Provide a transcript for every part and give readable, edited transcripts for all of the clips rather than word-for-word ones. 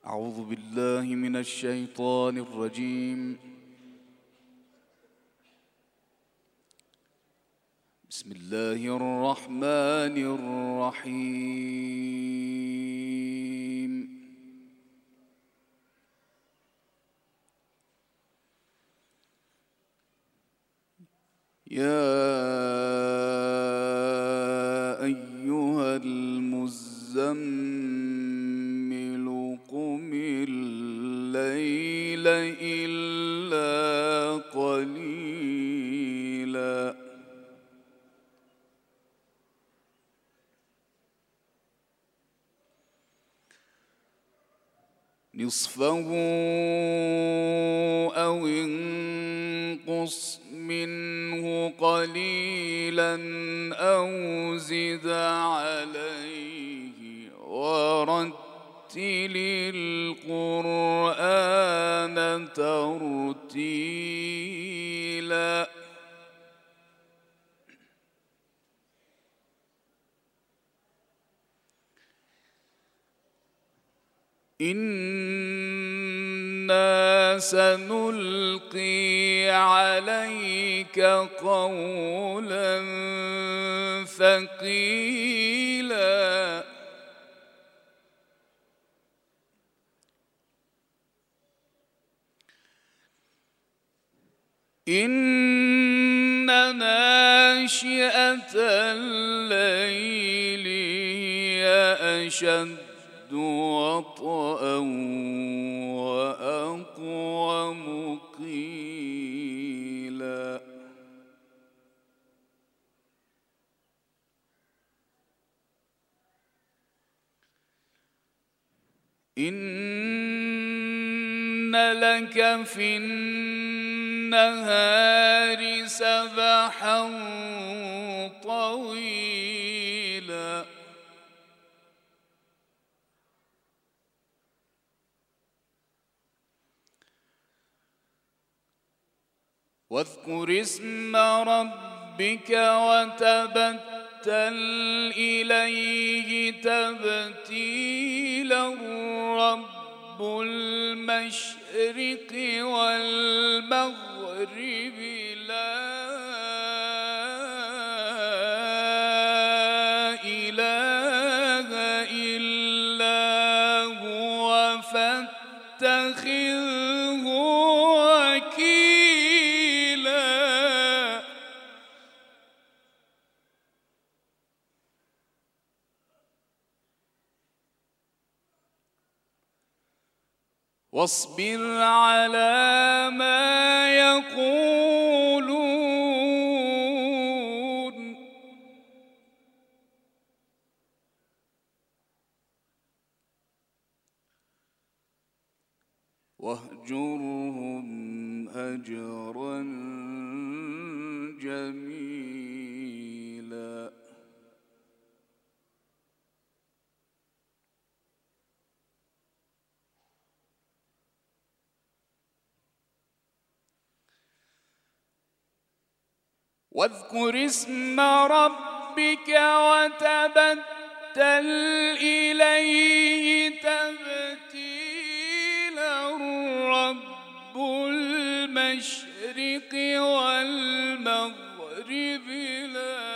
أعوذ بالله من الشيطان الرجيم. بسم الله الرحمن الرحيم. يا أيها المزمل قم الليل إلا قليلا نصفه أو انقص منه قليلا أو زد عليه ورتل القرآن ترتيلا إنا سنلقي عليك قولا ثقيلا إن ناشئة الليل هي أشد وطئا وأقوم قيلا إن لك في النهار سبحا طويلا واذكر اسم ربك وتبتل إليه تبتيلا رب المشرق والمغرب لا إله إلا هو فاتخذه واصبر على ما يقولون واهجرهم هجرا جميلا واذكر اسم ربك وتبتل إليه تبتيلا رب المشرق والمغرب لا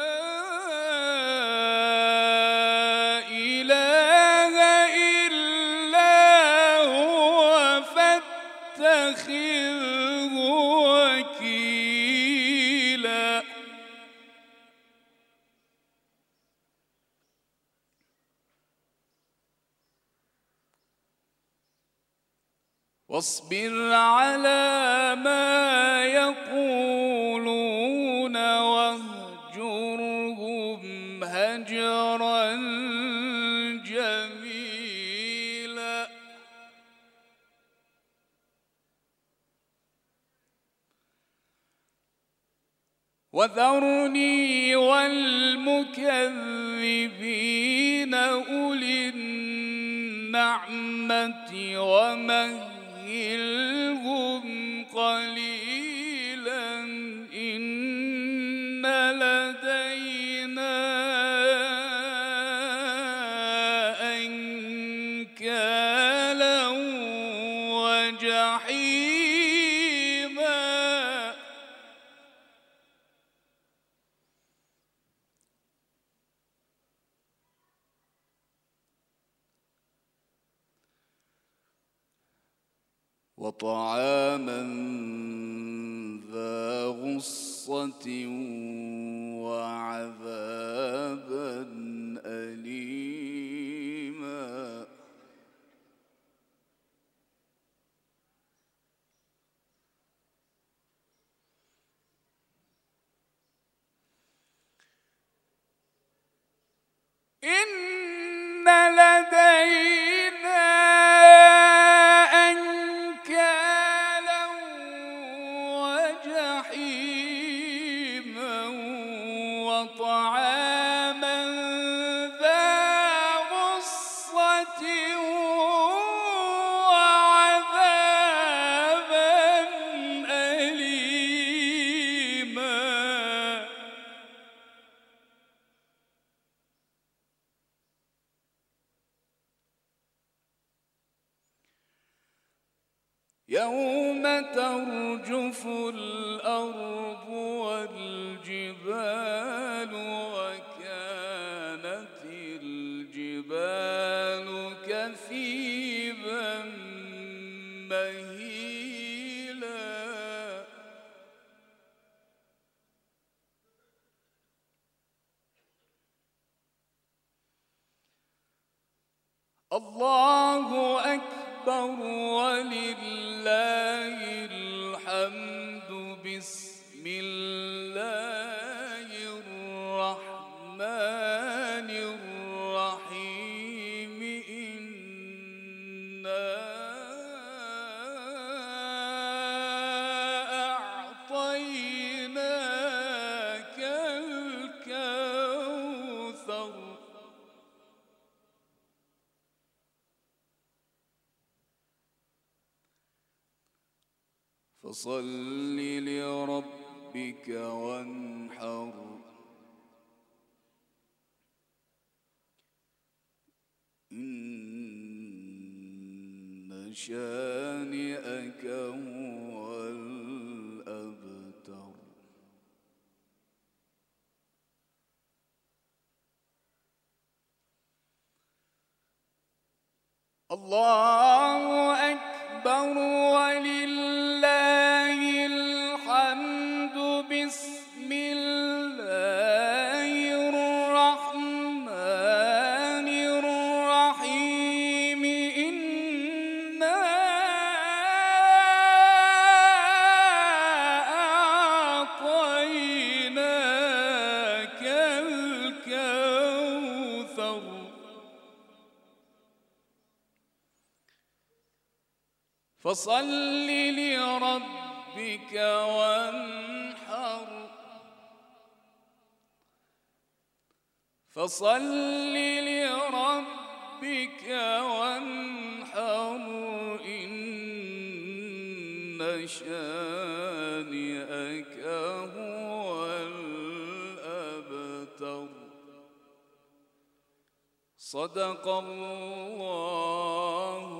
إله إلا هو فاتخذه وكيلا واصبر على ما يقولون واهجرهم هجرا جميلا وذرني والمكذبين أولي النعمة ومهلهم قليلا إن لدينا أنكالا وطعاما ذا غصة وعذابا أليما إن لدينا أنكالا وجحيما وطعاما ذا غصة وعذابا أليما يوم ترجف الأرض والجبال وكانت الجبال كثيبا مهيلا الله أكبر ولله الحمد بسم الله الرحمن الرحيم إنا أعطيناك الكوثر فصل لربك وانحر إن شانئك هو الأبتر الله أكبر ولله الحمد بسم الله الرحمن الرحيم إنا أعطيناك الكوثر فصل لربك وانحر فصل لربك وانحر إن شانئك هو الأبتر صدق الله